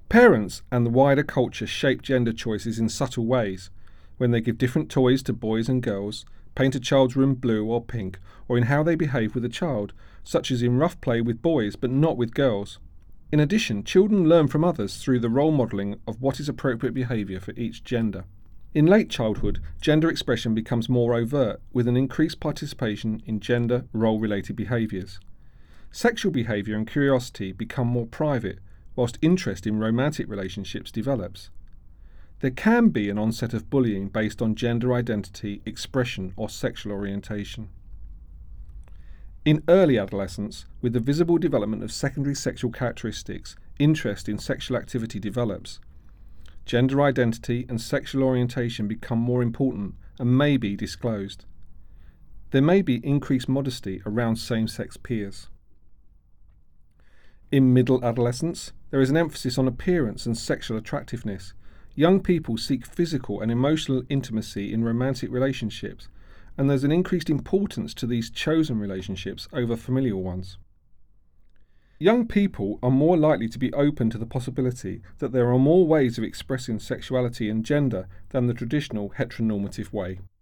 Parents and the wider culture shape gender choices in subtle ways, when they give different toys to boys and girls, paint a child's room blue or pink, or in how they behave with a child, such as in rough play with boys but not with girls. In addition, children learn from others through the role modelling of what is appropriate behaviour for each gender. In late childhood, gender expression becomes more overt, with an increased participation in gender role-related behaviours. Sexual behaviour and curiosity become more private, whilst interest in romantic relationships develops. There can be an onset of bullying based on gender identity, expression, or sexual orientation. In early adolescence, with the visible development of secondary sexual characteristics, interest in sexual activity develops. Gender identity and sexual orientation become more important and may be disclosed. There may be increased modesty around same-sex peers. In middle adolescence, there is an emphasis on appearance and sexual attractiveness. Young people seek physical and emotional intimacy in romantic relationships, and there's an increased importance to these chosen relationships over familial ones. Young people are more likely to be open to the possibility that there are more ways of expressing sexuality and gender than the traditional heteronormative way.